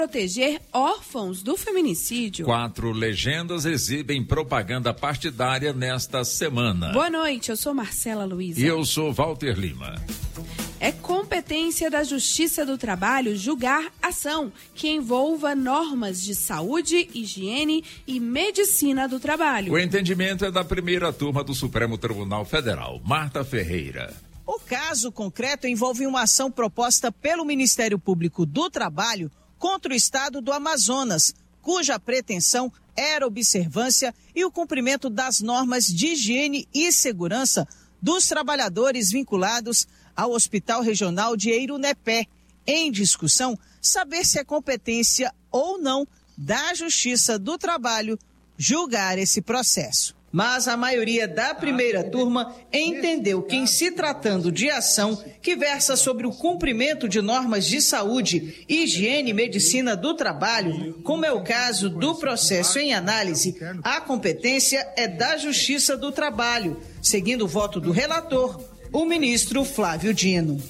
proteger órfãos do feminicídio. 4 legendas exibem propaganda partidária nesta semana. Boa noite, eu sou Marcela Luiza. E eu sou Walter Lima. É competência da Justiça do Trabalho julgar ação que envolva normas de saúde, higiene e medicina do trabalho. O entendimento é da primeira turma do Supremo Tribunal Federal. Marta Ferreira. O caso concreto envolve uma ação proposta pelo Ministério Público do Trabalho contra o estado do Amazonas, cuja pretensão era observância e o cumprimento das normas de higiene e segurança dos trabalhadores vinculados ao Hospital Regional de Eirunepé. Em discussão, saber se é competência ou não da Justiça do Trabalho julgar esse processo. Mas a maioria da primeira turma entendeu que, em se tratando de ação que versa sobre o cumprimento de normas de saúde, higiene e medicina do trabalho, como é o caso do processo em análise, a competência é da Justiça do Trabalho, seguindo o voto do relator, o ministro Flávio Dino.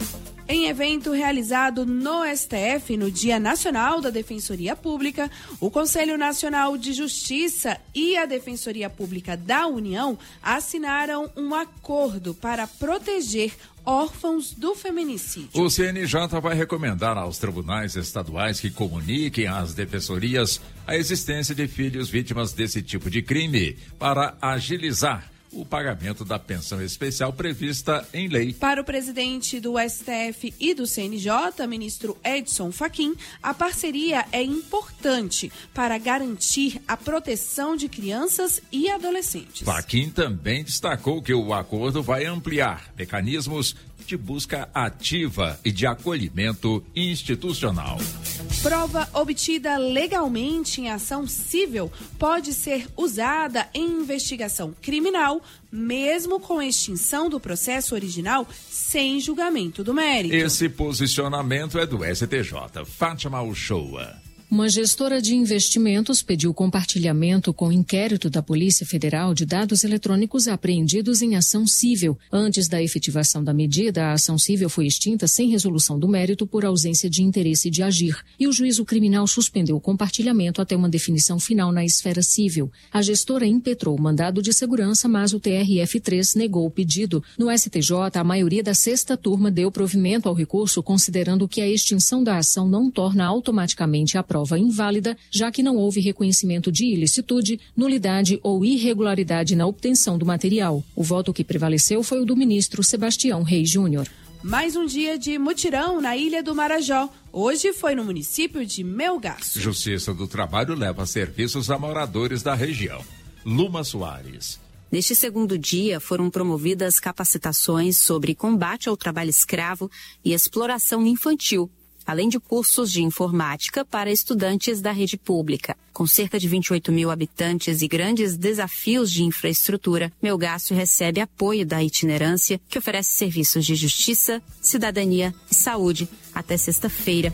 Em evento realizado no STF no Dia Nacional da Defensoria Pública, o Conselho Nacional de Justiça e a Defensoria Pública da União assinaram um acordo para proteger órfãos do feminicídio. O CNJ vai recomendar aos tribunais estaduais que comuniquem às defensorias a existência de filhos vítimas desse tipo de crime para agilizar o pagamento da pensão especial prevista em lei. Para o presidente do STF e do CNJ, ministro Edson Fachin, a parceria é importante para garantir a proteção de crianças e adolescentes. Fachin também destacou que o acordo vai ampliar mecanismos de busca ativa e de acolhimento institucional. Prova obtida legalmente em ação civil pode ser usada em investigação criminal, mesmo com extinção do processo original sem julgamento do mérito. Esse posicionamento é do STJ. Fátima Uchoa. Uma gestora de investimentos pediu compartilhamento com o inquérito da Polícia Federal de dados eletrônicos apreendidos em ação civil. Antes da efetivação da medida, a ação civil foi extinta sem resolução do mérito por ausência de interesse de agir. E o juízo criminal suspendeu o compartilhamento até uma definição final na esfera civil. A gestora impetrou o mandado de segurança, mas o TRF3 negou o pedido. No STJ, a maioria da sexta turma deu provimento ao recurso, considerando que a extinção da ação não torna automaticamente a prova inválida, já que não houve reconhecimento de ilicitude, nulidade ou irregularidade na obtenção do material. O voto que prevaleceu foi o do ministro Sebastião Reis Júnior. Mais um dia de mutirão na Ilha do Marajó. Hoje foi no município de Melgaço. Justiça do Trabalho leva serviços a moradores da região. Luma Soares. Neste segundo dia, foram promovidas capacitações sobre combate ao trabalho escravo e exploração infantil, além de cursos de informática para estudantes da rede pública. Com cerca de 28 mil habitantes e grandes desafios de infraestrutura, Melgaço recebe apoio da itinerância, que oferece serviços de justiça, cidadania e saúde até sexta-feira.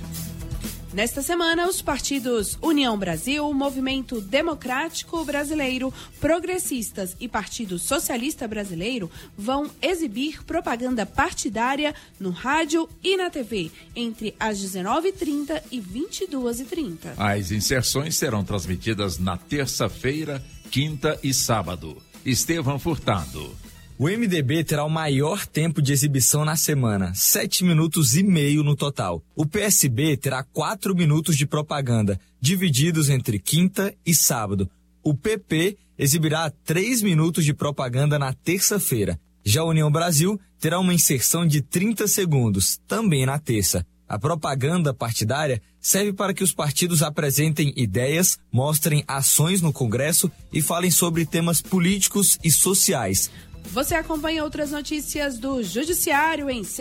Nesta semana, os partidos União Brasil, Movimento Democrático Brasileiro, Progressistas e Partido Socialista Brasileiro vão exibir propaganda partidária no rádio e na TV entre as 19h30 e 22h30. As inserções serão transmitidas na terça-feira, quinta e sábado. Estevão Furtado. O MDB terá o maior tempo de exibição na semana, 7 minutos e meio no total. O PSB terá 4 minutos de propaganda, divididos entre quinta e sábado. O PP exibirá 3 minutos de propaganda na terça-feira. Já a União Brasil terá uma inserção de 30 segundos, também na terça. A propaganda partidária serve para que os partidos apresentem ideias, mostrem ações no Congresso e falem sobre temas políticos e sociais. Você acompanha outras notícias do Judiciário em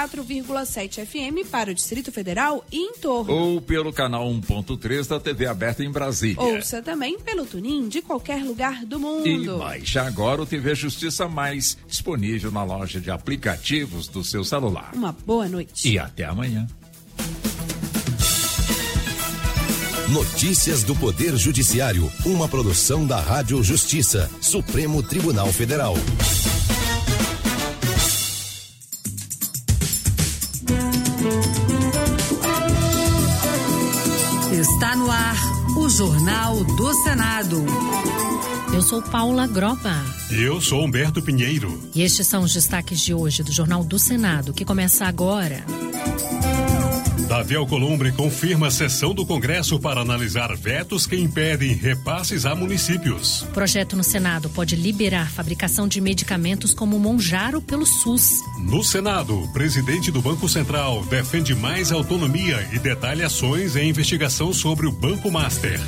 104,7 FM para o Distrito Federal e em torno. Ou pelo canal 1.3 da TV aberta em Brasília. Ouça também pelo TuneIn de qualquer lugar do mundo. E baixe agora o TV Justiça Mais, disponível na loja de aplicativos do seu celular. Uma boa noite. E até amanhã. Notícias do Poder Judiciário, uma produção da Rádio Justiça, Supremo Tribunal Federal. Está no ar o Jornal do Senado. Eu sou Paula Groba. E eu sou Humberto Pinheiro. E estes são os destaques de hoje do Jornal do Senado, que começa agora. Davi Alcolumbre confirma a sessão do Congresso para analisar vetos que impedem repasses a municípios. O projeto no Senado pode liberar fabricação de medicamentos como Monjaro pelo SUS. No Senado, o presidente do Banco Central defende mais autonomia e detalha ações em investigação sobre o Banco Master.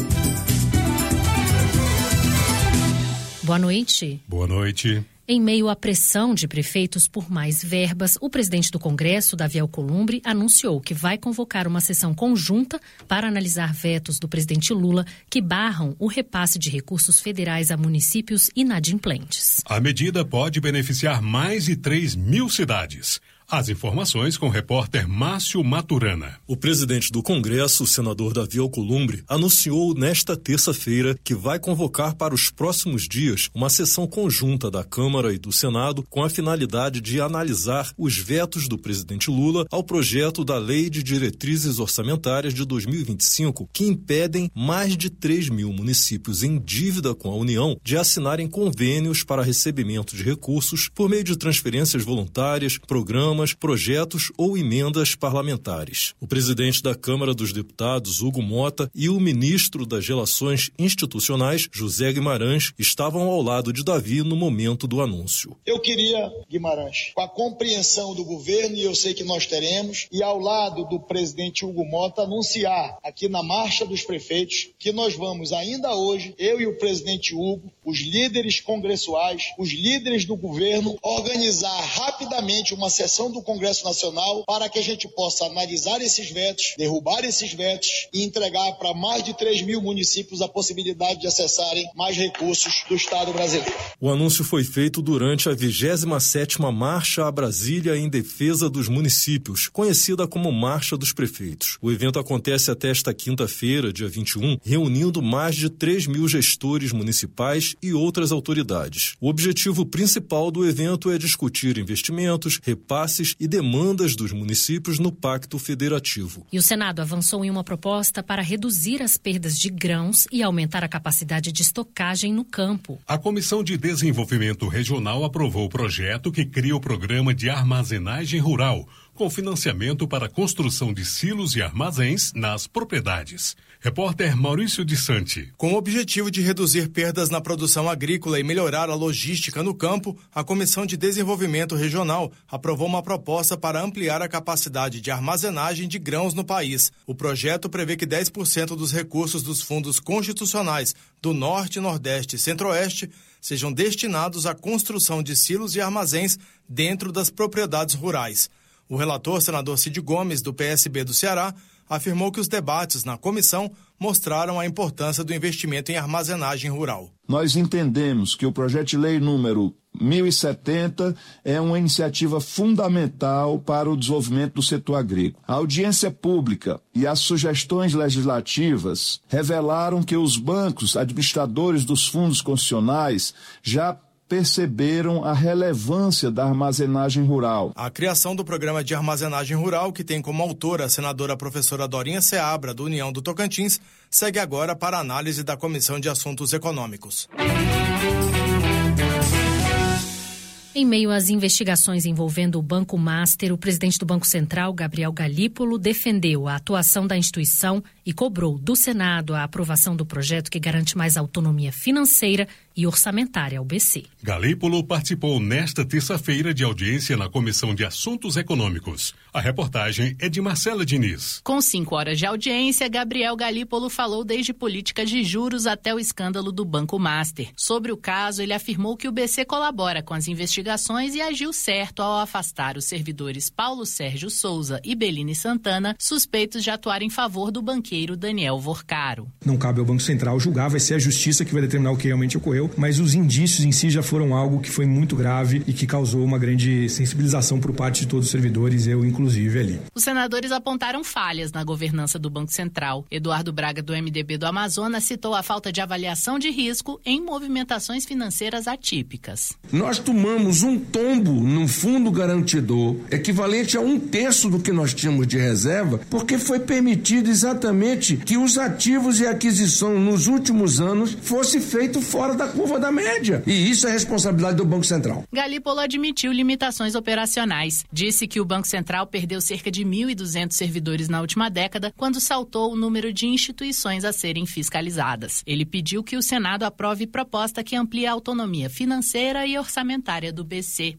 Boa noite. Boa noite. Em meio à pressão de prefeitos por mais verbas, o presidente do Congresso, Davi Alcolumbre, anunciou que vai convocar uma sessão conjunta para analisar vetos do presidente Lula que barram o repasse de recursos federais a municípios inadimplentes. A medida pode beneficiar mais de 3 mil cidades. As informações com o repórter Márcio Maturana. O presidente do Congresso, o senador Davi Alcolumbre, anunciou nesta terça-feira que vai convocar para os próximos dias uma sessão conjunta da Câmara e do Senado com a finalidade de analisar os vetos do presidente Lula ao projeto da Lei de Diretrizes Orçamentárias de 2025, que impedem mais de 3 mil municípios em dívida com a União de assinarem convênios para recebimento de recursos por meio de transferências voluntárias, programas, projetos ou emendas parlamentares. O presidente da Câmara dos Deputados, Hugo Mota, e o ministro das Relações Institucionais, José Guimarães, estavam ao lado de Davi no momento do anúncio. Eu queria, Guimarães, com a compreensão do governo, e eu sei que nós teremos, e ao lado do presidente Hugo Mota, anunciar aqui na Marcha dos Prefeitos que nós vamos ainda hoje, eu e o presidente Hugo, os líderes congressuais, os líderes do governo, organizar rapidamente uma sessão do Congresso Nacional para que a gente possa analisar esses vetos, derrubar esses vetos e entregar para mais de 3 mil municípios a possibilidade de acessarem mais recursos do Estado brasileiro. O anúncio foi feito durante a 27ª Marcha a Brasília em defesa dos municípios, conhecida como Marcha dos Prefeitos. O evento acontece até esta quinta-feira, dia 21, reunindo mais de 3 mil gestores municipais e outras autoridades. O objetivo principal do evento é discutir investimentos, repasses e demandas dos municípios no Pacto Federativo. E o Senado avançou em uma proposta para reduzir as perdas de grãos e aumentar a capacidade de estocagem no campo. A Comissão de Desenvolvimento Regional aprovou o projeto que cria o Programa de Armazenagem Rural, com financiamento para a construção de silos e armazéns nas propriedades. Repórter Maurício de Santi. Com o objetivo de reduzir perdas na produção agrícola e melhorar a logística no campo, a Comissão de Desenvolvimento Regional aprovou uma proposta para ampliar a capacidade de armazenagem de grãos no país. O projeto prevê que 10% dos recursos dos fundos constitucionais do Norte, Nordeste e Centro-Oeste sejam destinados à construção de silos e armazéns dentro das propriedades rurais. O relator, senador Cid Gomes, do PSB do Ceará, afirmou que os debates na comissão mostraram a importância do investimento em armazenagem rural. Nós entendemos que o projeto de lei número 1070 é uma iniciativa fundamental para o desenvolvimento do setor agrícola. A audiência pública e as sugestões legislativas revelaram que os bancos administradores dos fundos constitucionais já perceberam a relevância da armazenagem rural. A criação do programa de armazenagem rural, que tem como autora a senadora professora Dorinha Seabra, do União do Tocantins, segue agora para a análise da Comissão de Assuntos Econômicos. Em meio às investigações envolvendo o Banco Master, o presidente do Banco Central, Gabriel Galípolo, defendeu a atuação da instituição e cobrou do Senado a aprovação do projeto que garante mais autonomia financeira e orçamentária ao BC. Galípolo participou nesta terça-feira de audiência na Comissão de Assuntos Econômicos. A reportagem é de Marcela Diniz. Com 5 horas de audiência, Gabriel Galípolo falou desde políticas de juros até o escândalo do Banco Master. Sobre o caso, ele afirmou que o BC colabora com as investigações e agiu certo ao afastar os servidores Paulo Sérgio Souza e Beline Santana, suspeitos de atuar em favor do banqueiro Daniel Vorcaro. Não cabe ao Banco Central julgar, vai ser a Justiça que vai determinar o que realmente ocorreu. ocorreu, mas os indícios em si já foram algo que foi muito grave e que causou uma grande sensibilização por parte de todos os servidores, eu inclusive ali. Os senadores apontaram falhas na governança do Banco Central. Eduardo Braga, do MDB do Amazonas, citou a falta de avaliação de risco em movimentações financeiras atípicas. Nós tomamos um tombo no fundo garantidor, equivalente a 1/3 do que nós tínhamos de reserva, porque foi permitido exatamente que os ativos e aquisição nos últimos anos fosse feito fora da curva da média. E isso é responsabilidade do Banco Central. Galípolo admitiu limitações operacionais. Disse que o Banco Central perdeu cerca de 1.200 servidores na última década, quando saltou o número de instituições a serem fiscalizadas. Ele pediu que o Senado aprove proposta que amplie a autonomia financeira e orçamentária do BC.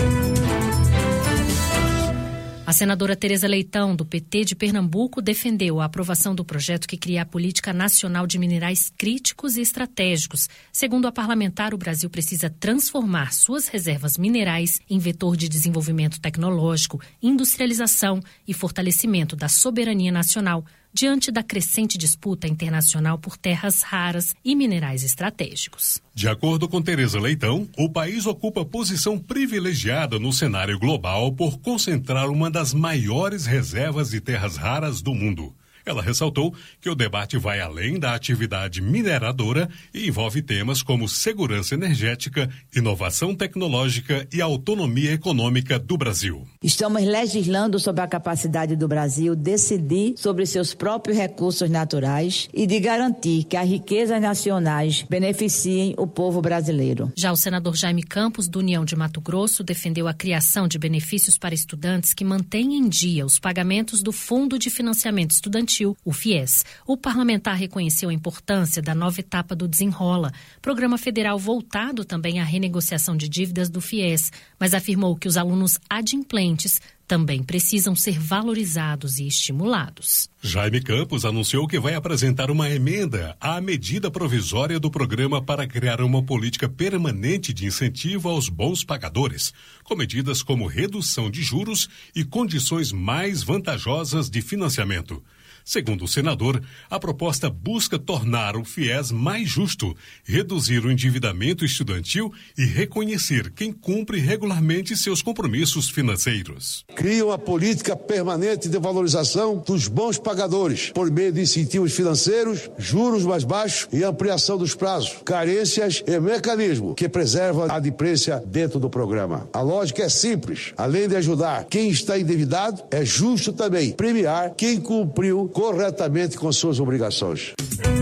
A senadora Tereza Leitão, do PT de Pernambuco, defendeu a aprovação do projeto que cria a Política Nacional de Minerais Críticos e Estratégicos. Segundo a parlamentar, o Brasil precisa transformar suas reservas minerais em vetor de desenvolvimento tecnológico, industrialização e fortalecimento da soberania nacional, diante da crescente disputa internacional por terras raras e minerais estratégicos. De acordo com Tereza Leitão, o país ocupa posição privilegiada no cenário global por concentrar uma das maiores reservas de terras raras do mundo. Ela ressaltou que o debate vai além da atividade mineradora e envolve temas como segurança energética, inovação tecnológica e autonomia econômica do Brasil. Estamos legislando sobre a capacidade do Brasil decidir sobre seus próprios recursos naturais e de garantir que as riquezas nacionais beneficiem o povo brasileiro. Já o senador Jaime Campos, do União de Mato Grosso, defendeu a criação de benefícios para estudantes que mantêm em dia os pagamentos do Fundo de Financiamento Estudantil, o FIES. O parlamentar reconheceu a importância da nova etapa do Desenrola, programa federal voltado também à renegociação de dívidas do FIES, mas afirmou que os alunos adimplentes também precisam ser valorizados e estimulados. Jaime Campos anunciou que vai apresentar uma emenda à medida provisória do programa para criar uma política permanente de incentivo aos bons pagadores, com medidas como redução de juros e condições mais vantajosas de financiamento. Segundo o senador, a proposta busca tornar o FIES mais justo, reduzir o endividamento estudantil e reconhecer quem cumpre regularmente seus compromissos financeiros. Cria uma política permanente de valorização dos bons pagadores, por meio de incentivos financeiros, juros mais baixos e ampliação dos prazos, carências e mecanismo que preserva a adimplência dentro do programa. A lógica é simples. Além de ajudar quem está endividado, é justo também premiar quem cumpriu corretamente com suas obrigações.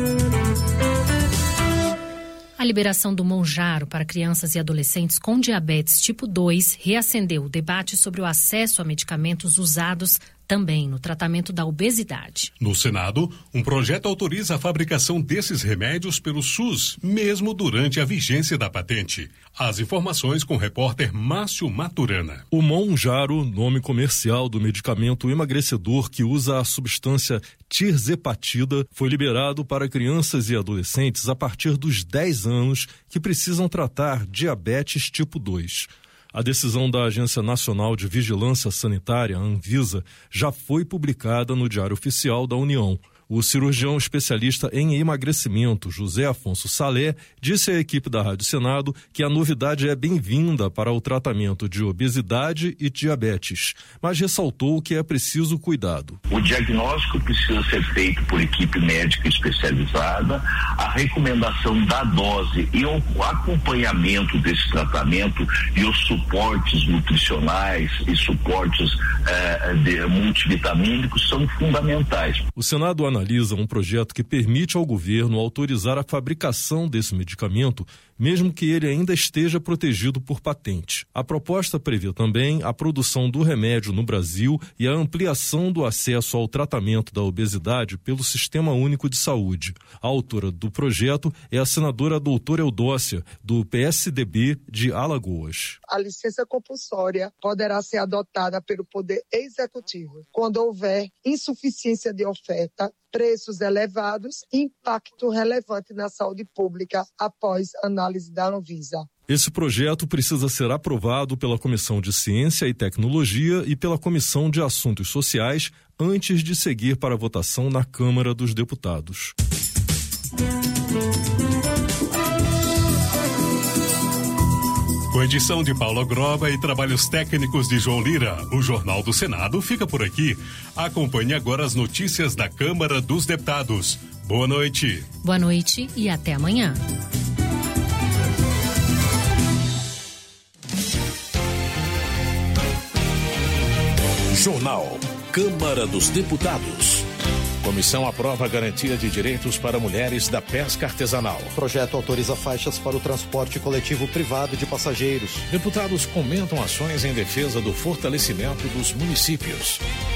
A liberação do Monjaro para crianças e adolescentes com diabetes tipo 2 reacendeu o debate sobre o acesso a medicamentos usados também no tratamento da obesidade. No Senado, um projeto autoriza a fabricação desses remédios pelo SUS, mesmo durante a vigência da patente. As informações com o repórter Márcio Maturana. O Monjaro, nome comercial do medicamento emagrecedor que usa a substância tirzepatida, foi liberado para crianças e adolescentes a partir dos 10 anos que precisam tratar diabetes tipo 2. A decisão da Agência Nacional de Vigilância Sanitária, Anvisa, já foi publicada no Diário Oficial da União. O cirurgião especialista em emagrecimento, José Afonso Salé, disse à equipe da Rádio Senado que a novidade é bem-vinda para o tratamento de obesidade e diabetes, mas ressaltou que é preciso cuidado. O diagnóstico precisa ser feito por equipe médica especializada, a recomendação da dose e o acompanhamento desse tratamento e os suportes nutricionais e suportes multivitamínicos são fundamentais. O Senado analisa um projeto que permite ao governo autorizar a fabricação desse medicamento, mesmo que ele ainda esteja protegido por patente. A proposta prevê também a produção do remédio no Brasil e a ampliação do acesso ao tratamento da obesidade pelo Sistema Único de Saúde. A autora do projeto é a senadora doutora Eudócia, do PSDB de Alagoas. A licença compulsória poderá ser adotada pelo Poder Executivo quando houver insuficiência de oferta, preços elevados e impacto relevante na saúde pública após análise da Anvisa. Esse projeto precisa ser aprovado pela Comissão de Ciência e Tecnologia e pela Comissão de Assuntos Sociais antes de seguir para a votação na Câmara dos Deputados. Com edição de Paula Groba e trabalhos técnicos de João Lira, o Jornal do Senado fica por aqui. Acompanhe agora as notícias da Câmara dos Deputados. Boa noite. Boa noite e até amanhã. Jornal Câmara dos Deputados. Comissão aprova a garantia de direitos para mulheres da pesca artesanal. Projeto autoriza faixas para o transporte coletivo privado de passageiros. Deputados comentam ações em defesa do fortalecimento dos municípios.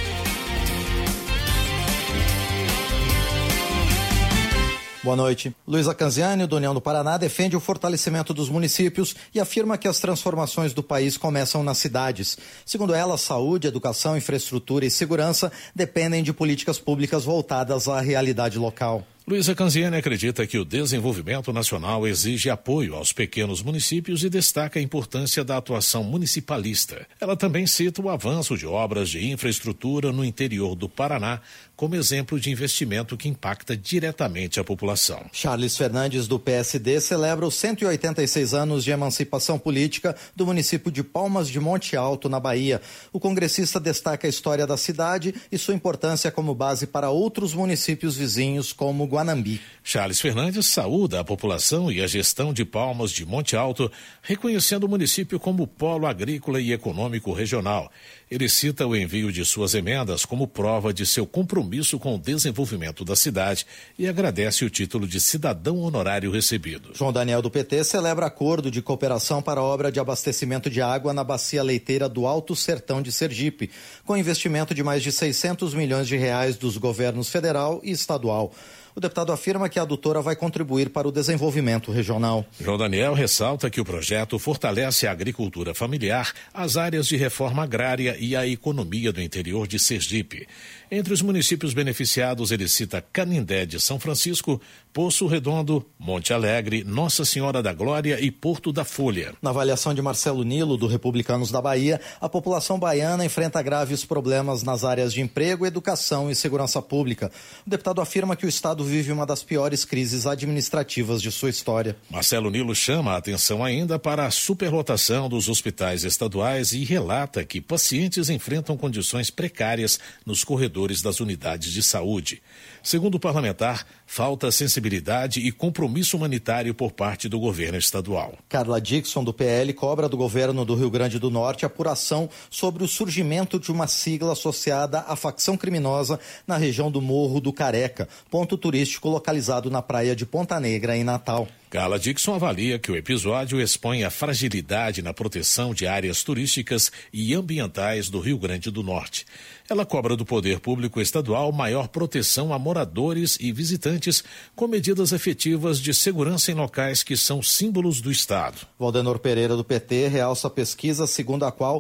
Boa noite. Luísa Canziani, do União do Paraná, defende o fortalecimento dos municípios e afirma que as transformações do país começam nas cidades. Segundo ela, saúde, educação, infraestrutura e segurança dependem de políticas públicas voltadas à realidade local. Luísa Canziani acredita que o desenvolvimento nacional exige apoio aos pequenos municípios e destaca a importância da atuação municipalista. Ela também cita o avanço de obras de infraestrutura no interior do Paraná como exemplo de investimento que impacta diretamente a população. Charles Fernandes, do PSD, celebra os 186 anos de emancipação política do município de Palmas de Monte Alto, na Bahia. O congressista destaca a história da cidade e sua importância como base para outros municípios vizinhos, como Guanambi. Charles Fernandes saúda a população e a gestão de Palmas de Monte Alto, reconhecendo o município como polo agrícola e econômico regional. Ele cita o envio de suas emendas como prova de seu compromisso com o desenvolvimento da cidade e agradece o título de cidadão honorário recebido. João Daniel, do PT, celebra acordo de cooperação para a obra de abastecimento de água na bacia leiteira do Alto Sertão de Sergipe, com investimento de mais de 600 milhões de reais dos governos federal e estadual. O deputado afirma que a adutora vai contribuir para o desenvolvimento regional. João Daniel ressalta que o projeto fortalece a agricultura familiar, as áreas de reforma agrária e a economia do interior de Sergipe. Entre os municípios beneficiados, ele cita Canindé de São Francisco, Poço Redondo, Monte Alegre, Nossa Senhora da Glória e Porto da Folha. Na avaliação de Marcelo Nilo, do Republicanos da Bahia, a população baiana enfrenta graves problemas nas áreas de emprego, educação e segurança pública. O deputado afirma que o Estado vive uma das piores crises administrativas de sua história. Marcelo Nilo chama a atenção ainda para a superlotação dos hospitais estaduais e relata que pacientes enfrentam condições precárias nos corredores das unidades de saúde. Segundo o parlamentar, falta sensibilidade e compromisso humanitário por parte do governo estadual. Carla Dixon, do PL, cobra do governo do Rio Grande do Norte apuração sobre o surgimento de uma sigla associada à facção criminosa na região do Morro do Careca, ponto turístico localizado na praia de Ponta Negra, em Natal. Carla Dixon avalia que o episódio expõe a fragilidade na proteção de áreas turísticas e ambientais do Rio Grande do Norte. Ela cobra do poder público estadual maior proteção a moradores e visitantes com medidas efetivas de segurança em locais que são símbolos do Estado. Valdenor Pereira, do PT, realça a pesquisa segundo a qual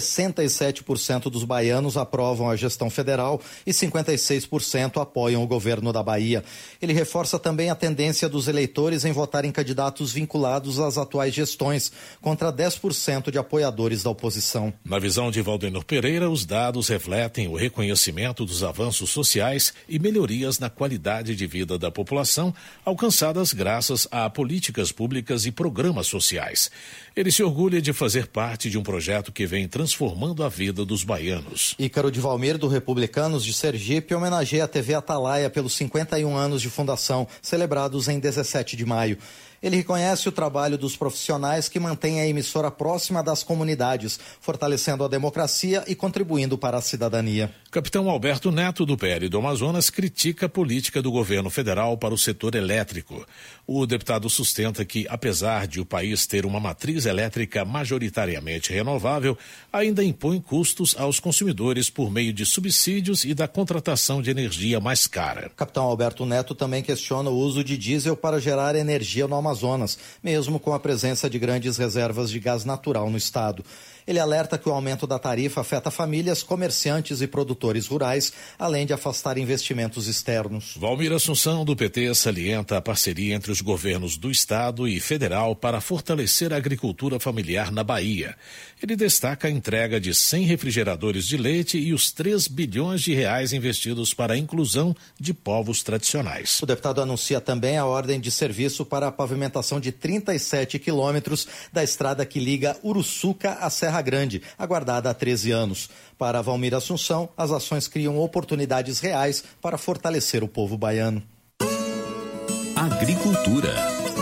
67% dos baianos aprovam a gestão federal e 56% apoiam o governo da Bahia. Ele reforça também a tendência dos eleitores em votar em candidatos vinculados às atuais gestões, contra 10% de apoiadores da oposição. Na visão de Valdenor Pereira, os dados refletem o reconhecimento dos avanços sociais e melhorias na qualidade de vida da população, alcançadas graças a políticas públicas e programas sociais. Ele se orgulha de fazer parte de um projeto que vem transformando a vida dos baianos. Ícaro de Valmir, do Republicanos de Sergipe, homenageia a TV Atalaia pelos 51 anos de fundação, celebrados em 17 de maio. Ele reconhece o trabalho dos profissionais que mantêm a emissora próxima das comunidades, fortalecendo a democracia e contribuindo para a cidadania. Capitão Alberto Neto, do PL do Amazonas, critica a política do governo federal para o setor elétrico. O deputado sustenta que, apesar de o país ter uma matriz elétrica majoritariamente renovável, ainda impõe custos aos consumidores por meio de subsídios e da contratação de energia mais cara. Capitão Alberto Neto também questiona o uso de diesel para gerar energia no Amazonas, mesmo com a presença de grandes reservas de gás natural no estado. Ele alerta que o aumento da tarifa afeta famílias, comerciantes e produtores rurais, além de afastar investimentos externos. Valmir Assunção, do PT, salienta a parceria entre os governos do Estado e federal para fortalecer a agricultura familiar na Bahia. Ele destaca a entrega de 100 refrigeradores de leite e os 3 bilhões de reais investidos para a inclusão de povos tradicionais. O deputado anuncia também a ordem de serviço para a pavimentação de 37 quilômetros da estrada que liga Uruçuca à Serra Grande, aguardada há 13 anos. Para Valmir Assunção, as ações criam oportunidades reais para fortalecer o povo baiano. Agricultura.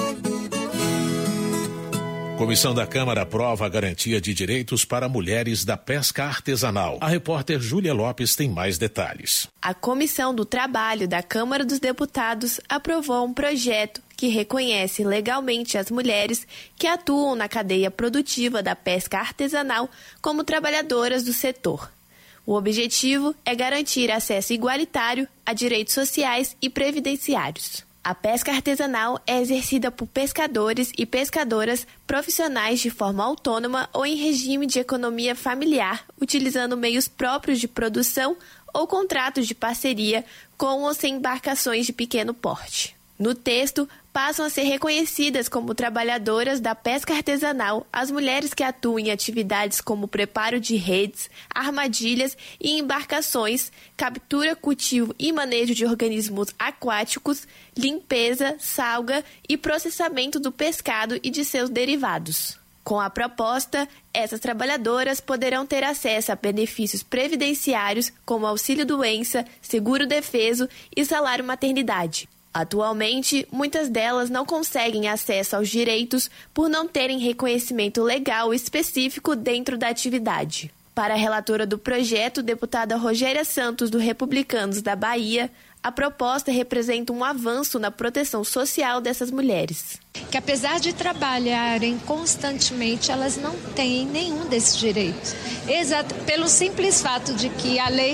Comissão da Câmara aprova a garantia de direitos para mulheres da pesca artesanal. A repórter Júlia Lopes tem mais detalhes. A Comissão do Trabalho da Câmara dos Deputados aprovou um projeto que reconhece legalmente as mulheres que atuam na cadeia produtiva da pesca artesanal como trabalhadoras do setor. O objetivo é garantir acesso igualitário a direitos sociais e previdenciários. A pesca artesanal é exercida por pescadores e pescadoras profissionais de forma autônoma ou em regime de economia familiar, utilizando meios próprios de produção ou contratos de parceria com ou sem embarcações de pequeno porte. No texto, passam a ser reconhecidas como trabalhadoras da pesca artesanal as mulheres que atuam em atividades como preparo de redes, armadilhas e embarcações, captura, cultivo e manejo de organismos aquáticos, limpeza, salga e processamento do pescado e de seus derivados. Com a proposta, essas trabalhadoras poderão ter acesso a benefícios previdenciários como auxílio-doença, seguro-defeso e salário-maternidade. Atualmente, muitas delas não conseguem acesso aos direitos por não terem reconhecimento legal específico dentro da atividade. Para a relatora do projeto, deputada Rogéria Santos, do Republicanos da Bahia, a proposta representa um avanço na proteção social dessas mulheres. Que apesar de trabalharem constantemente, elas não têm nenhum desses direitos. Exato, pelo simples fato de que a lei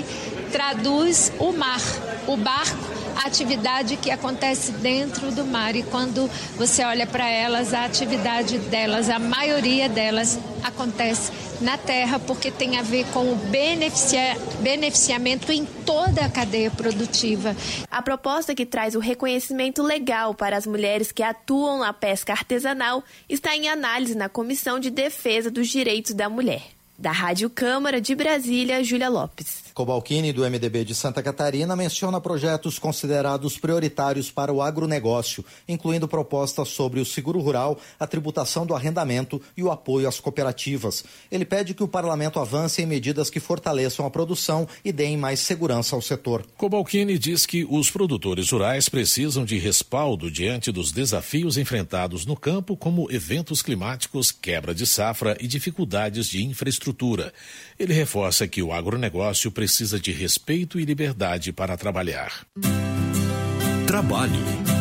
traduz o mar, o barco, a atividade que acontece dentro do mar. E quando você olha para elas, a atividade delas, a maioria delas acontece na terra, porque tem a ver com o beneficiamento em toda a cadeia produtiva. A proposta que traz o reconhecimento legal para as mulheres que atuam na pesca artesanal está em análise na Comissão de Defesa dos Direitos da Mulher. Da Rádio Câmara de Brasília, Júlia Lopes. Cobalcini, do MDB de Santa Catarina, menciona projetos considerados prioritários para o agronegócio, incluindo propostas sobre o seguro rural, a tributação do arrendamento e o apoio às cooperativas. Ele pede que o parlamento avance em medidas que fortaleçam a produção e deem mais segurança ao setor. Cobalcini diz que os produtores rurais precisam de respaldo diante dos desafios enfrentados no campo, como eventos climáticos, quebra de safra e dificuldades de infraestrutura. Ele reforça que o agronegócio precisa de respeito e liberdade para trabalhar. Trabalho.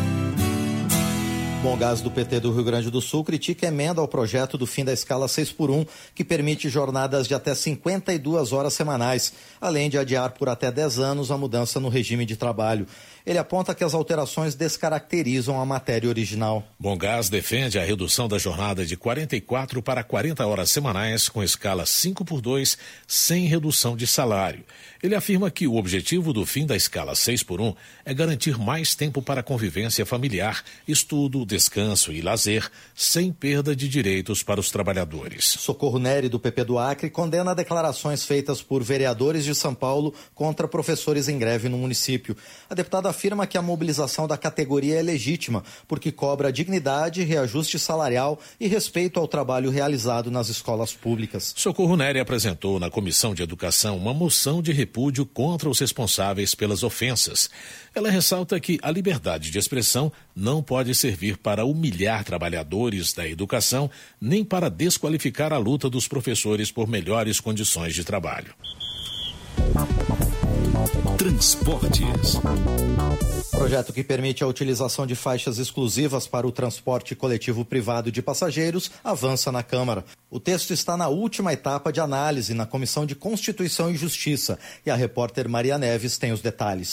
Bongás do PT do Rio Grande do Sul critica a emenda ao projeto do fim da escala 6x1, que permite jornadas de até 52 horas semanais, além de adiar por até 10 anos a mudança no regime de trabalho. Ele aponta que as alterações descaracterizam a matéria original. Bongás defende a redução da jornada de 44 para 40 horas semanais com escala 5x2, sem redução de salário. Ele afirma que o objetivo do fim da escala 6x1 é garantir mais tempo para convivência familiar, estudo, descanso e lazer, sem perda de direitos para os trabalhadores. Socorro Neri, do PP do Acre, condena declarações feitas por vereadores de São Paulo contra professores em greve no município. A deputada afirma que a mobilização da categoria é legítima, porque cobra dignidade, reajuste salarial e respeito ao trabalho realizado nas escolas públicas. Socorro Neri apresentou na Comissão de Educação uma moção de repúdio contra os responsáveis pelas ofensas. Ela ressalta que a liberdade de expressão não pode servir para humilhar trabalhadores da educação, nem para desqualificar a luta dos professores por melhores condições de trabalho. Transportes. Projeto que permite a utilização de faixas exclusivas para o transporte coletivo privado de passageiros avança na Câmara. O texto está na última etapa de análise na Comissão de Constituição e Justiça e a repórter Maria Neves tem os detalhes.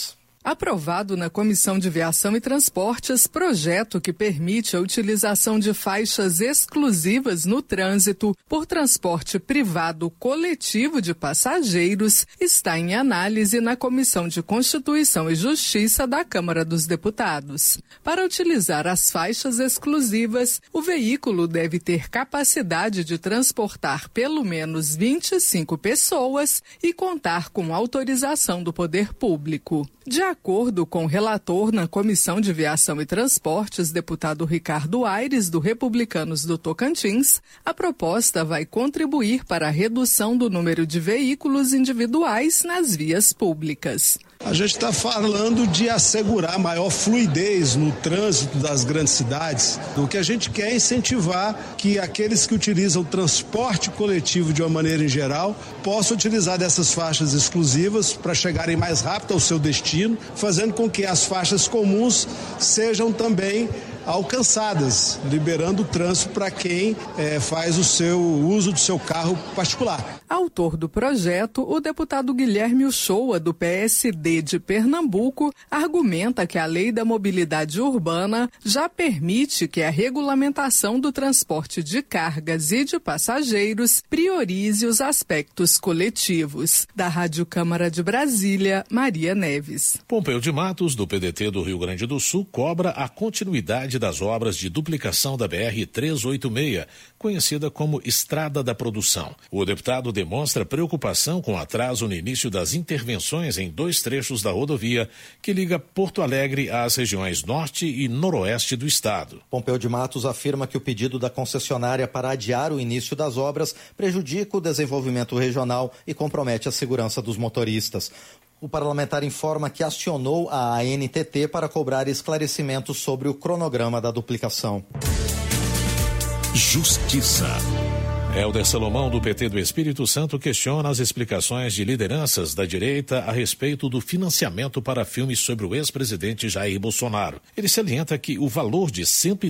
Aprovado na Comissão de Viação e Transportes, projeto que permite a utilização de faixas exclusivas no trânsito por transporte privado coletivo de passageiros está em análise na Comissão de Constituição e Justiça da Câmara dos Deputados. Para utilizar as faixas exclusivas, o veículo deve ter capacidade de transportar pelo menos 25 pessoas e contar com autorização do poder público. De acordo com o relator na Comissão de Viação e Transportes, deputado Ricardo Aires, do Republicanos do Tocantins, a proposta vai contribuir para a redução do número de veículos individuais nas vias públicas. A gente está falando de assegurar maior fluidez no trânsito das grandes cidades. O que a gente quer é incentivar que aqueles que utilizam o transporte coletivo de uma maneira em geral possam utilizar dessas faixas exclusivas para chegarem mais rápido ao seu destino, fazendo com que as faixas comuns sejam também alcançadas, liberando o trânsito para quem faz o uso do seu carro particular. Autor do projeto, o deputado Guilherme Uchoa, do PSD de Pernambuco, argumenta que a Lei da Mobilidade Urbana já permite que a regulamentação do transporte de cargas e de passageiros priorize os aspectos coletivos. Da Rádio Câmara de Brasília, Maria Neves. Pompeu de Matos, do PDT do Rio Grande do Sul, cobra a continuidade das obras de duplicação da BR-386, conhecida como Estrada da Produção. O deputado demonstra preocupação com atraso no início das intervenções em 2 trechos da rodovia que liga Porto Alegre às regiões norte e noroeste do estado. Pompeu de Matos afirma que o pedido da concessionária para adiar o início das obras prejudica o desenvolvimento regional e compromete a segurança dos motoristas. O parlamentar informa que acionou a ANTT para cobrar esclarecimentos sobre o cronograma da duplicação. Justiça. Helder Salomão, do PT do Espírito Santo, questiona as explicações de lideranças da direita a respeito do financiamento para filmes sobre o ex-presidente Jair Bolsonaro. Ele salienta que o valor de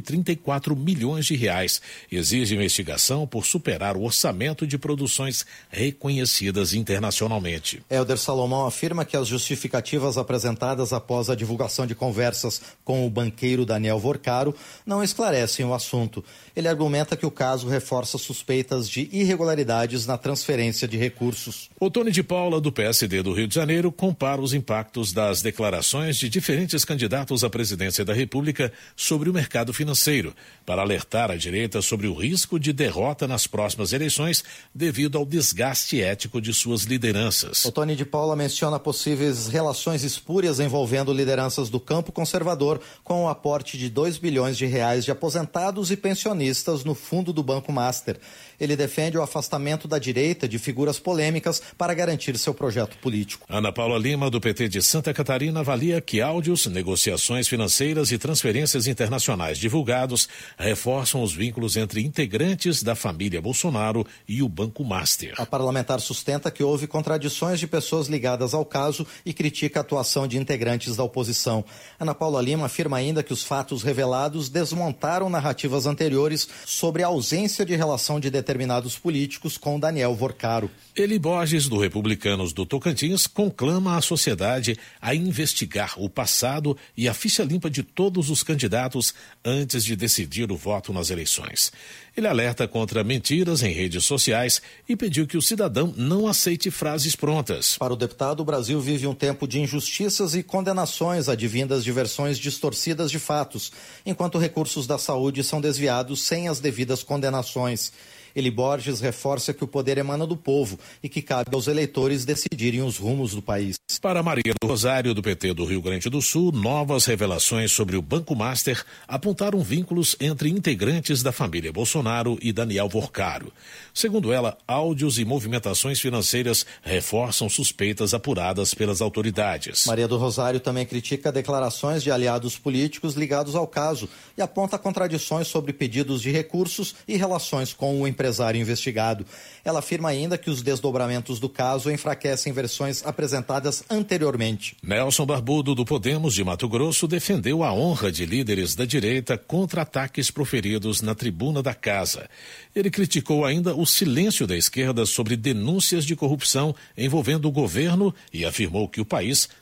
134 milhões de reais exige investigação por superar o orçamento de produções reconhecidas internacionalmente. Helder Salomão afirma que as justificativas apresentadas após a divulgação de conversas com o banqueiro Daniel Vorcaro não esclarecem o assunto. Ele argumenta que o caso reforça suspeitas de irregularidades na transferência de recursos. Otônio de Paula, do PSD do Rio de Janeiro, compara os impactos das declarações de diferentes candidatos à presidência da República sobre o mercado financeiro, para alertar a direita sobre o risco de derrota nas próximas eleições devido ao desgaste ético de suas lideranças. Otônio de Paula menciona possíveis relações espúrias envolvendo lideranças do campo conservador com o aporte de 2 bilhões de reais de aposentados e pensionistas no fundo do Banco Master. Ele defende o afastamento da direita de figuras polêmicas para garantir seu projeto político. Ana Paula Lima, do PT de Santa Catarina, avalia que áudios, negociações financeiras e transferências internacionais divulgados reforçam os vínculos entre integrantes da família Bolsonaro e o Banco Master. A parlamentar sustenta que houve contradições de pessoas ligadas ao caso e critica a atuação de integrantes da oposição. Ana Paula Lima afirma ainda que os fatos revelados desmontaram narrativas anteriores sobre a ausência de relação de determinados políticos com Daniel Vorcaro. Eli Borges, do Republicanos do Tocantins, conclama a sociedade a investigar o passado e a ficha limpa de todos os candidatos antes de decidir o voto nas eleições. Ele alerta contra mentiras em redes sociais e pediu que o cidadão não aceite frases prontas. Para o deputado, o Brasil vive um tempo de injustiças e condenações advindas de versões distorcidas de fatos, enquanto recursos da saúde são desviados sem as devidas condenações. Eli Borges reforça que o poder emana do povo e que cabe aos eleitores decidirem os rumos do país. Para Maria do Rosário, do PT do Rio Grande do Sul, novas revelações sobre o Banco Master apontaram vínculos entre integrantes da família Bolsonaro e Daniel Vorcaro. Segundo ela, áudios e movimentações financeiras reforçam suspeitas apuradas pelas autoridades. Maria do Rosário também critica declarações de aliados políticos ligados ao caso e aponta contradições sobre pedidos de recursos e relações com o empresário investigado. Ela afirma ainda que os desdobramentos do caso enfraquecem versões apresentadas anteriormente. Nelson Barbudo, do Podemos de Mato Grosso, defendeu a honra de líderes da direita contra ataques proferidos na tribuna da casa. Ele criticou ainda o silêncio da esquerda sobre denúncias de corrupção envolvendo o governo e afirmou que o país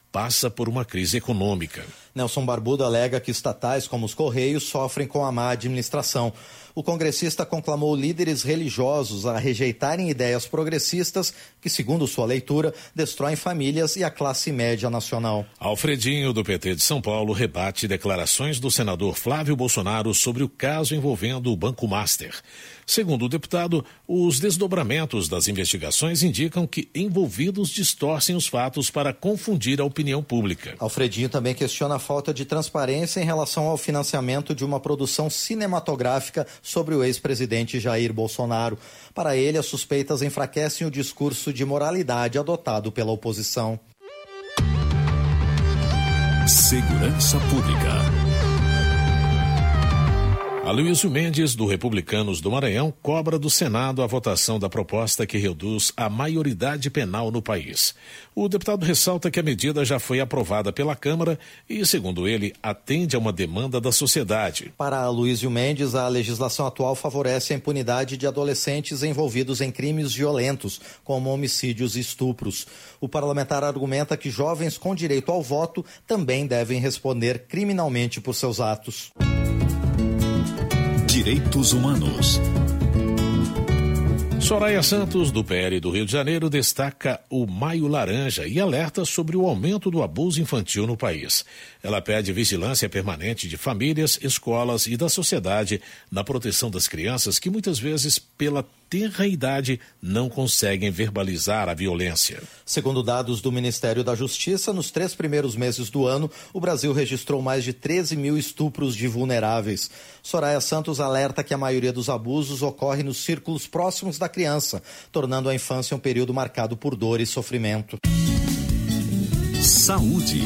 passa por uma crise econômica. Nelson Barbudo alega que estatais como os Correios sofrem com a má administração. O congressista conclamou líderes religiosos a rejeitarem ideias progressistas que, segundo sua leitura, destroem famílias e a classe média nacional. Alfredinho, do PT de São Paulo, rebate declarações do senador Flávio Bolsonaro sobre o caso envolvendo o Banco Master. Segundo o deputado, os desdobramentos das investigações indicam que envolvidos distorcem os fatos para confundir a opinião pública. Alfredinho também questiona a falta de transparência em relação ao financiamento de uma produção cinematográfica sobre o ex-presidente Jair Bolsonaro. Para ele, as suspeitas enfraquecem o discurso de moralidade adotado pela oposição. Segurança Pública. Aloysio Mendes, do Republicanos do Maranhão, cobra do Senado a votação da proposta que reduz a maioridade penal no país. O deputado ressalta que a medida já foi aprovada pela Câmara e, segundo ele, atende a uma demanda da sociedade. Para Aloysio Mendes, a legislação atual favorece a impunidade de adolescentes envolvidos em crimes violentos, como homicídios e estupros. O parlamentar argumenta que jovens com direito ao voto também devem responder criminalmente por seus atos. Direitos Humanos. Soraya Santos, do PL do Rio de Janeiro, destaca o Maio Laranja e alerta sobre o aumento do abuso infantil no país. Ela pede vigilância permanente de famílias, escolas e da sociedade na proteção das crianças que muitas vezes, pela tenra idade, não conseguem verbalizar a violência. Segundo dados do Ministério da Justiça, nos 3 primeiros meses do ano, o Brasil registrou mais de 13 mil estupros de vulneráveis. Soraya Santos alerta que a maioria dos abusos ocorre nos círculos próximos da criança, tornando a infância um período marcado por dor e sofrimento. Saúde.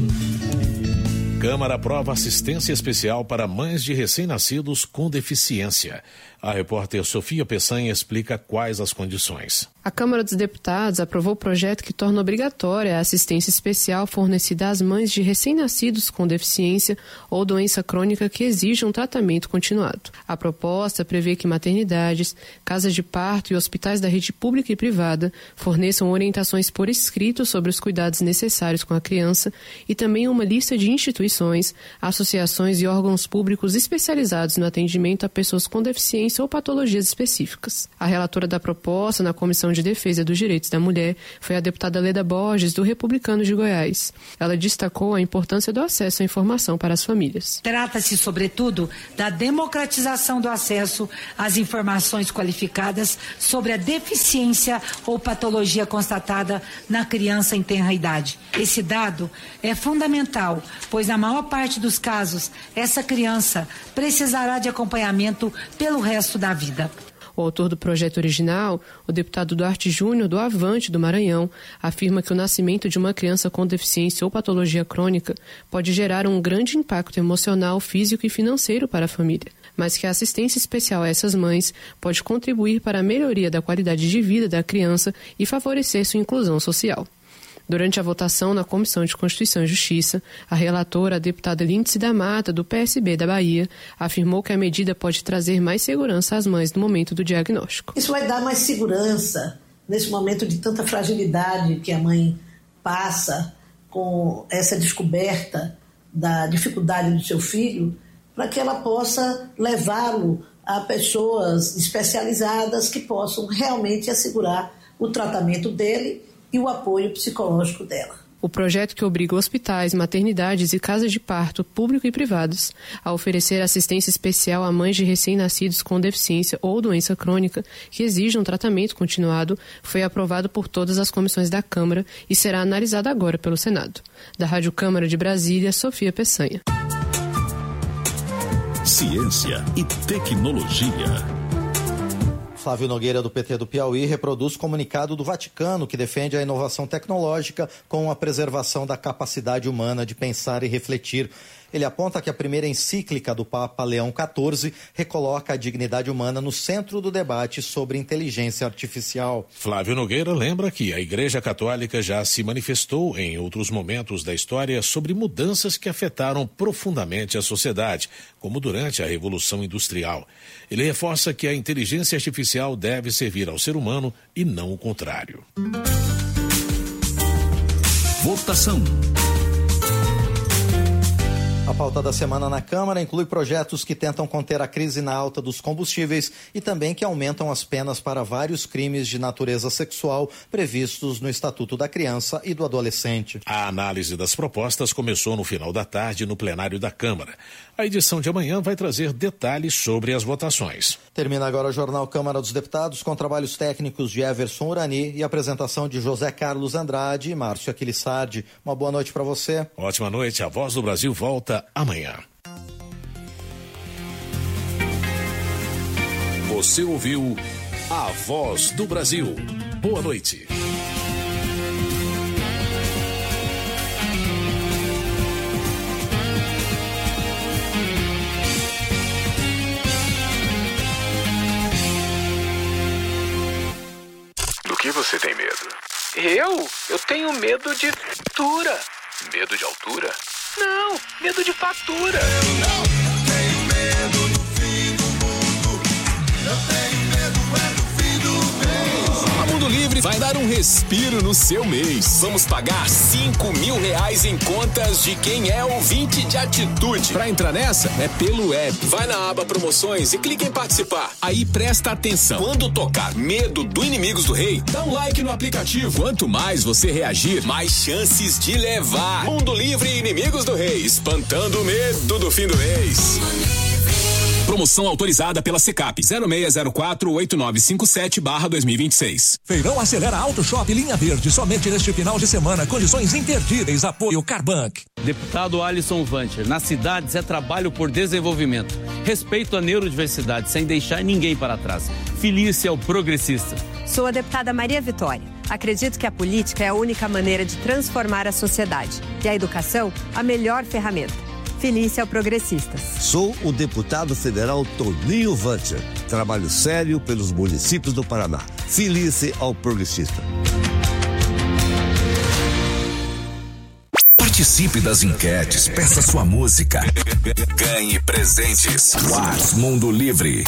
Câmara aprova assistência especial para mães de recém-nascidos com deficiência. A repórter Sofia Peçanha explica quais as condições. A Câmara dos Deputados aprovou o projeto que torna obrigatória a assistência especial fornecida às mães de recém-nascidos com deficiência ou doença crônica que exijam tratamento continuado. A proposta prevê que maternidades, casas de parto e hospitais da rede pública e privada forneçam orientações por escrito sobre os cuidados necessários com a criança e também uma lista de instituições, associações e órgãos públicos especializados no atendimento a pessoas com deficiência ou patologias específicas. A relatora da proposta na Comissão de Defesa dos Direitos da Mulher foi a deputada Leda Borges, do Republicanos de Goiás. Ela destacou a importância do acesso à informação para as famílias. Trata-se, sobretudo, da democratização do acesso às informações qualificadas sobre a deficiência ou patologia constatada na criança em tenra idade. Esse dado é fundamental, pois na maior parte dos casos, essa criança precisará de acompanhamento pelo resto da vida. O autor do projeto original, o deputado Duarte Júnior, do Avante do Maranhão, afirma que o nascimento de uma criança com deficiência ou patologia crônica pode gerar um grande impacto emocional, físico e financeiro para a família, mas que a assistência especial a essas mães pode contribuir para a melhoria da qualidade de vida da criança e favorecer sua inclusão social. Durante a votação na Comissão de Constituição e Justiça, a relatora, a deputada Lindsay da Mata, do PSB da Bahia, afirmou que a medida pode trazer mais segurança às mães no momento do diagnóstico. Isso vai dar mais segurança nesse momento de tanta fragilidade que a mãe passa com essa descoberta da dificuldade do seu filho, para que ela possa levá-lo a pessoas especializadas que possam realmente assegurar o tratamento dele e o apoio psicológico dela. O projeto que obriga hospitais, maternidades e casas de parto, público e privados, a oferecer assistência especial a mães de recém-nascidos com deficiência ou doença crônica que exijam tratamento continuado, foi aprovado por todas as comissões da Câmara e será analisado agora pelo Senado. Da Rádio Câmara de Brasília, Sofia Peçanha. Ciência e tecnologia. Flávio Nogueira, do PT do Piauí, reproduz comunicado do Vaticano que defende a inovação tecnológica com a preservação da capacidade humana de pensar e refletir. Ele aponta que a primeira encíclica do Papa Leão XIV recoloca a dignidade humana no centro do debate sobre inteligência artificial. Flávio Nogueira lembra que a Igreja Católica já se manifestou em outros momentos da história sobre mudanças que afetaram profundamente a sociedade, como durante a Revolução Industrial. Ele reforça que a inteligência artificial deve servir ao ser humano e não o contrário. votação. A pauta da semana na Câmara inclui projetos que tentam conter a crise na alta dos combustíveis e também que aumentam as penas para vários crimes de natureza sexual previstos no Estatuto da Criança e do Adolescente. A análise das propostas começou no final da tarde no plenário da Câmara. A edição de amanhã vai trazer detalhes sobre as votações. Termina agora o Jornal Câmara dos Deputados com trabalhos técnicos de Everson Urani e apresentação de José Carlos Andrade e Márcio Aquilissardi. Uma boa noite para você. Ótima noite. A Voz do Brasil volta amanhã. Você ouviu A Voz do Brasil. Boa noite. Do que você tem medo? Eu tenho medo de altura. Medo de altura? Não, medo de fatura. Eu não tenho medo do fim do mundo. Eu tenho medo do fim do mês. A Mundo Livre vai dar um respiro no seu mês. Vamos pagar R$5.000 em contas de quem é ouvinte de atitude. Pra entrar nessa, é pelo app. Vai na aba promoções e clica em participar. Aí presta atenção. Quando tocar Medo do Inimigos do Rei, dá um like no aplicativo. Quanto mais você reagir, mais chances de levar. Mundo Livre e Inimigos do Rei, espantando o medo do fim do mês. Promoção autorizada pela Secap 06048957/2026. Feirão Acelera Auto Shop Linha Verde, somente neste final de semana, condições imperdíveis, apoio Carbank. Deputado Alisson Vancher, nas cidades é trabalho por desenvolvimento, respeito à neurodiversidade, sem deixar ninguém para trás. Filie-se ao progressista. Sou a deputada Maria Vitória. Acredito que a política é a única maneira de transformar a sociedade e a educação a melhor ferramenta. Filie-se ao Progressistas. Sou o deputado federal Toninho Vancher. Trabalho sério pelos municípios do Paraná. Filie-se ao Progressista. Participe das enquetes, peça sua música. Ganhe presentes. WhatsApp Mundo Livre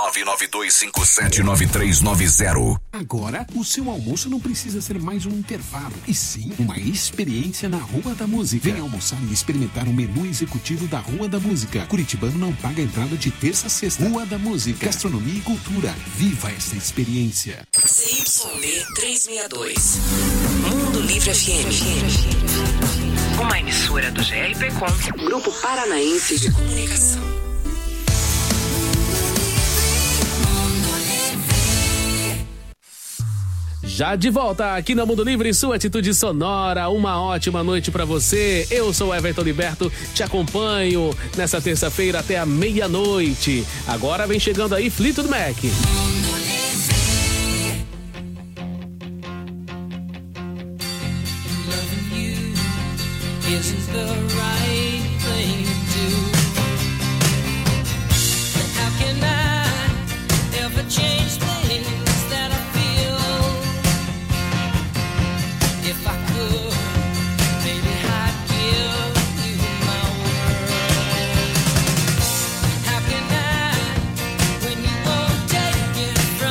992579390. Agora, o seu almoço não precisa ser mais um intervalo, e sim uma experiência na Rua da Música. Venha almoçar e experimentar o menu executivo da Rua da Música. Curitibano não paga entrada de terça a sexta. Rua da Música, gastronomia e cultura. Viva essa experiência. CYD 362. Mundo Livre FM. Uma emissora do GRPcom, Grupo Paranaense de Comunicação. Já de volta aqui na Mundo Livre, sua atitude sonora. Uma ótima noite pra você. Eu sou o Everton Liberto, te acompanho nessa terça-feira até a meia-noite. Agora vem chegando aí Fleetwood Mac. Isn't the right thing to do? How can I ever change things that I feel? If I could, maybe I'd give you my word. How can I, when you won't take it from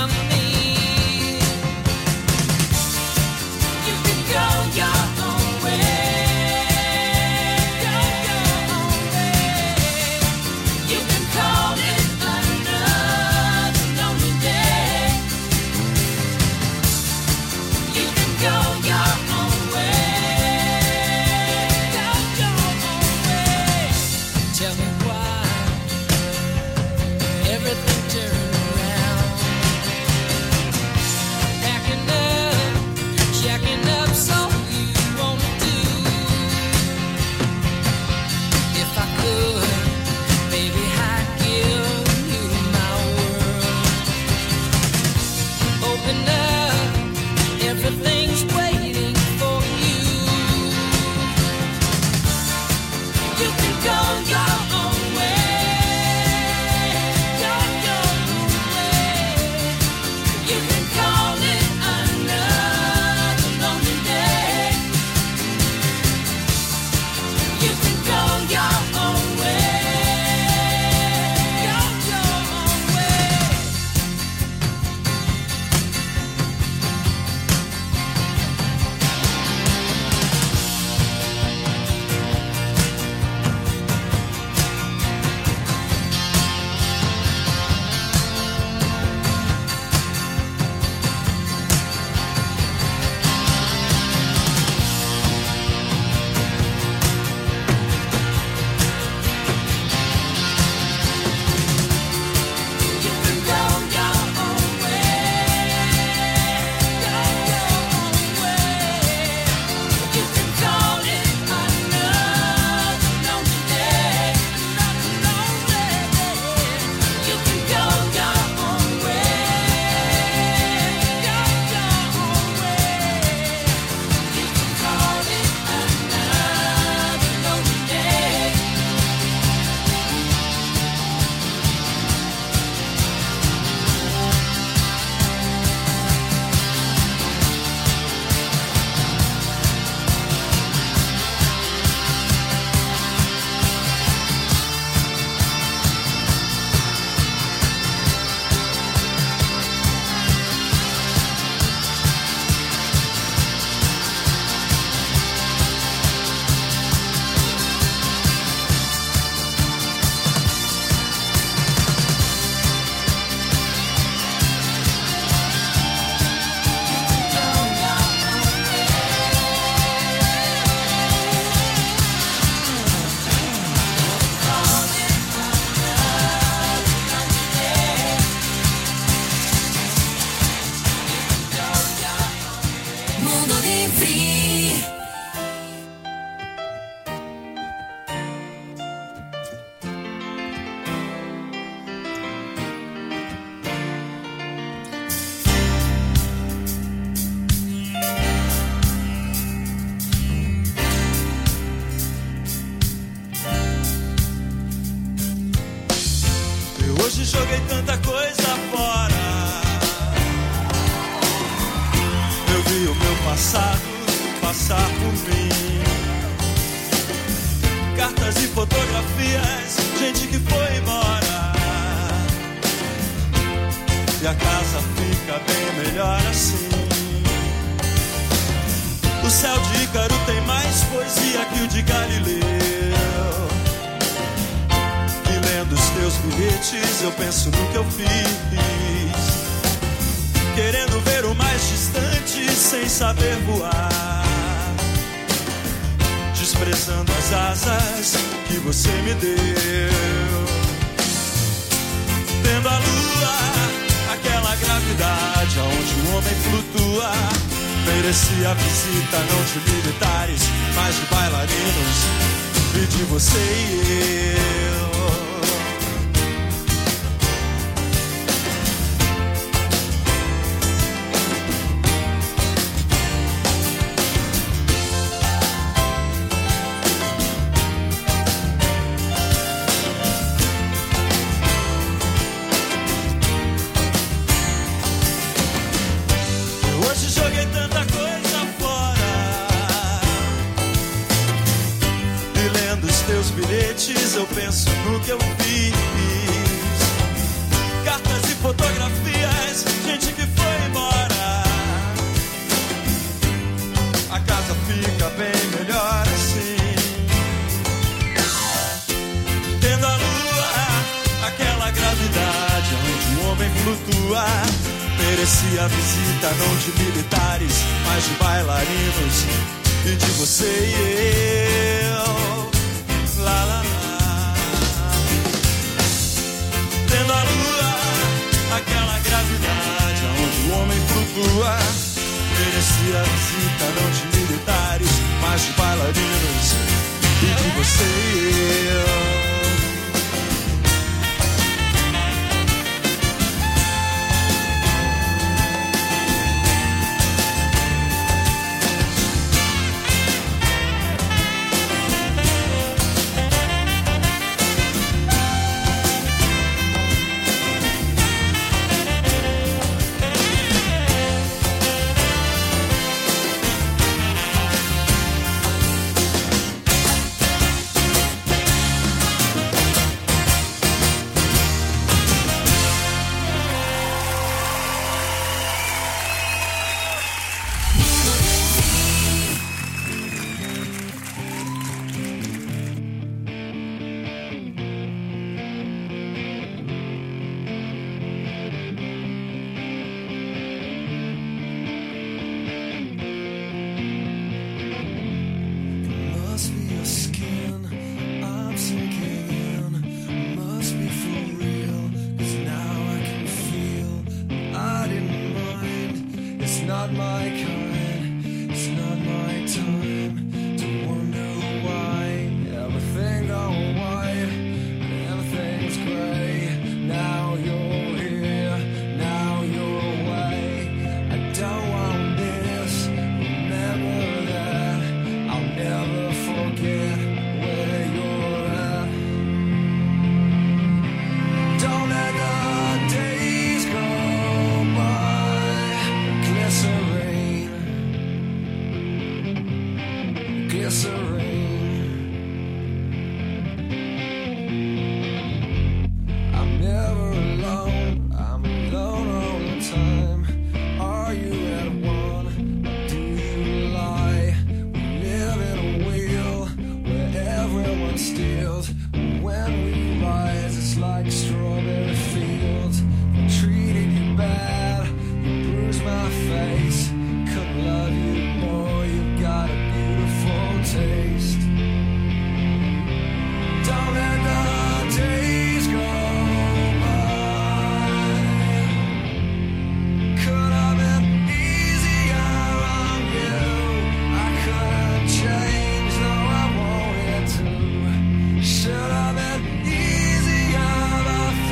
Hoje joguei tanta coisa fora. Eu vi o meu passado passar por mim. Cartas e fotografias, gente que foi embora. E a casa fica bem melhor assim. O céu de Ícaro tem mais poesia que o de Galileu. E lendo os teus bilhetes eu penso no que eu fiz, querendo ver o mais distante sem saber voar, desprezando as asas que você me deu. Tendo a lua, aquela gravidade aonde o homem flutua, merecia a visita não de militares, mas de bailarinos e de você e eu. Eu penso no que eu fiz, cartas e fotografias, gente que foi embora. A casa fica bem melhor assim. Tendo a lua, aquela gravidade onde o homem flutua, merecia a visita não de militares, mas de bailarinos e de você e eu. Lá, lá, lá. Tendo a lua, aquela gravidade onde o homem flutua, merecia a visita não de militares, mas de bailarinos e de você e eu. Should have been easier.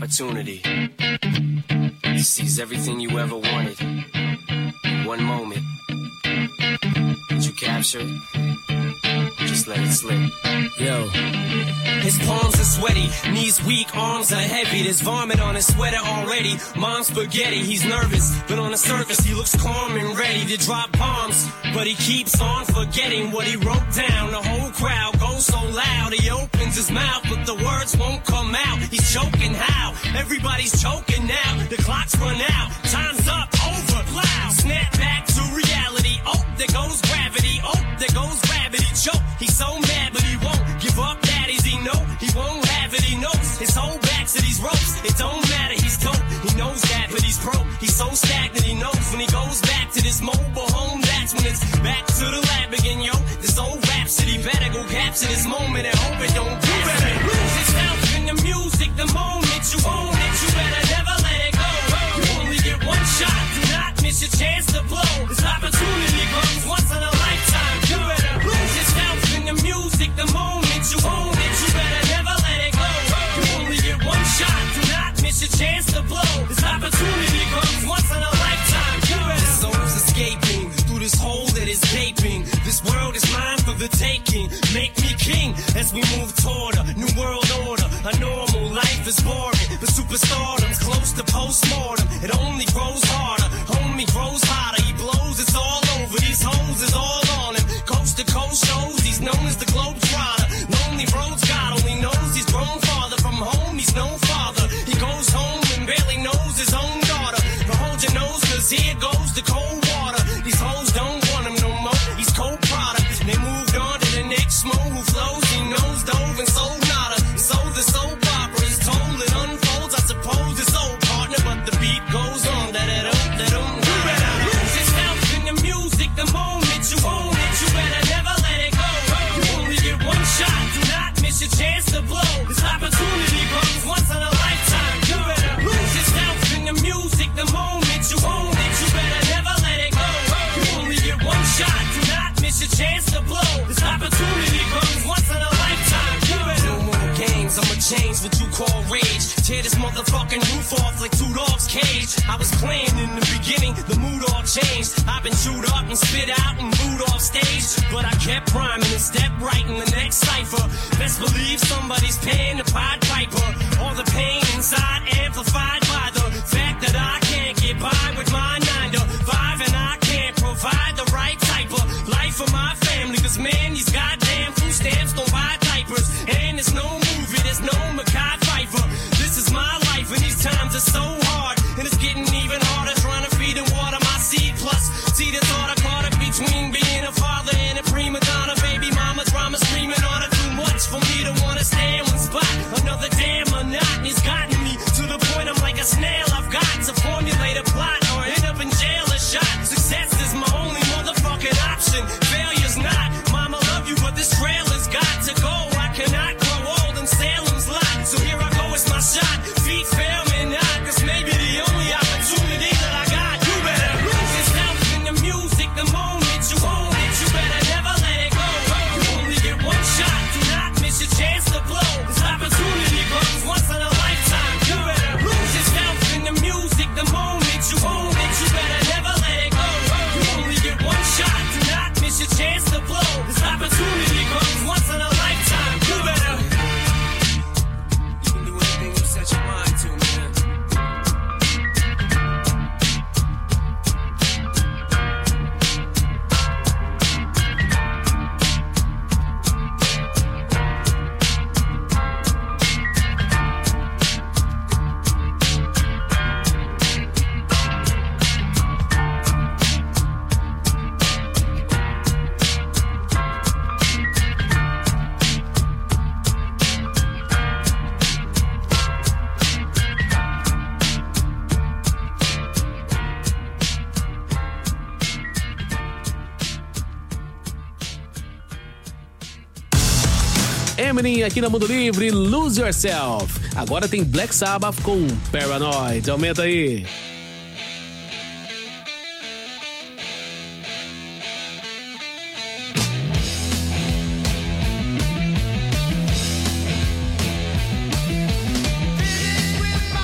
opportunity to seize everything you ever wanted in one moment. Did you capture it? Just let it slip. Yo. His palms are sweaty, knees weak, arms are heavy. There's vomit on his sweater already. Mom's spaghetti, he's nervous, but on the surface he looks calm and ready to drop bombs. But he keeps on forgetting what he wrote down. The whole crowd goes so loud, he opens his mouth, but the words won't come out. He's choking how? Everybody's choking now. The clock's run out, time's up, over, loud. Snap back to reality. Oh, there goes gravity. Oh, there goes gravity. Choke. He's so mad, but he won't give up. Daddies, he know he won't have it. He knows his whole back to these ropes. It don't matter. He's dope. He knows that, but he's broke. He's so stagnant. He knows when he goes back to this mobile home. That's when it's back to the lab again, yo. This old rhapsody better go capture this moment and hope it don't. You better lose yourself in the music. The moment you own it, you better never let it go. You only get one shot. Do not miss your chance to blow. This opportunity comes once in a lifetime. You better lose yourself in the music. The moment you own it, you better never let it go. You only get one shot. Do not miss your chance to blow. This opportunity comes once in a lifetime. You better. The soul's escaping through this hole that is gaping. This world is mine for the taking. Make me king as we move toward a new world order. A normal life is boring, but superstardom's close to postmortem. It only grows harder, homie grows hotter. He blows, it's all over. These hoes is all on him. Coast to coast shows, he's known as the Globetrotter. Lonely roads, God only knows he's grown farther from home. He's no father. He goes home and barely knows his own daughter. But hold your nose, cause here goes the cold water. These hoes don't want him no more. He's cold product. They moved on to the next mo who flows. He knows dove and sold nada. So the soap opera is told. It unfolds. I suppose it's old partner, but the beat goes on. You better lose yourself in the music. The moment you own it, you better never let it go. You only get one shot. Do not miss your chance to blow. This opportunity comes once in a lifetime. You better lose yourself in the music. The moment you own it, you better never let it go. You only get one shot. Do not miss your chance to blow. This opportunity comes once in a lifetime. You better. No more games. I'ma change what you call rage. Tear this motherfucking roof off like two dogs' cage. I was playing in the beginning, the mood all changed. I've been chewed up and spit out and booed off stage, but I kept rhyming and stepped right in the next cipher. Best believe somebody's paying the Pied Piper. All the pain inside amplified by the fact that I can't get by with my 9 to 5, and I can't provide the right type of life for my family. Cause man, these goddamn food stamps don't buy diapers, and there's no movie, there's no Mackay Pfeiffer. This is my life, and these times are so hard, and it's getting even harder trying to feed and water my seed. Plus, see the thought I caught up between being a father and a prima donna. Baby mama drama screaming on her. Too much for me to wanna stay in one spot. Another damn monotony's gotten me to the point I'm like a snail. I've got to formulate a plot or end up in jail or shot. Success is my only motherfucking option. Failure's not. Mama love you, but this trailer's got to go. I cannot grow old in Salem's lot. So here I go, it's my shot. Feet fail me not, cause maybe the only opportunity that I got. You better lose yourself in the music. The moment you own it, you better never let it go. You only get one shot. Do not miss your chance to blow. This opportunity comes once in a lifetime. You better lose yourself in the music. The moment you own it, you better never let it go. You only get one shot. Do not miss your chance to blow. This opportunity comes once in a lifetime. You better. You can do anything you set your mind to, man. Eminem aqui na Mundo Livre, Lose Yourself. Agora tem Black Sabbath com Paranoid. Aumenta aí. With my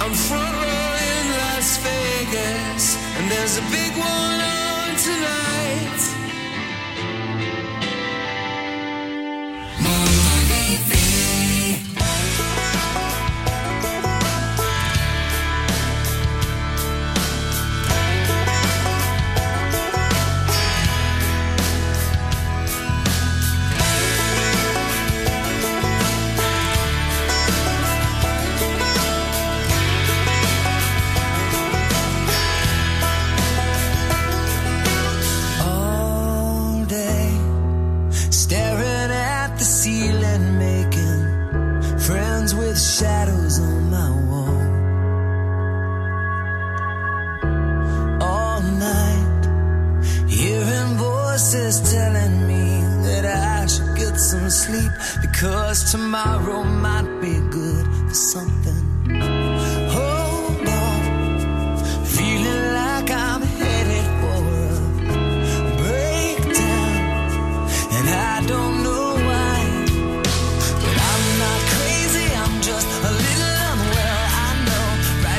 on front row in Las Vegas, and there's a big one on tonight. Shadows on my wall all night, hearing voices telling me that I should get some sleep, because tomorrow might be good for something.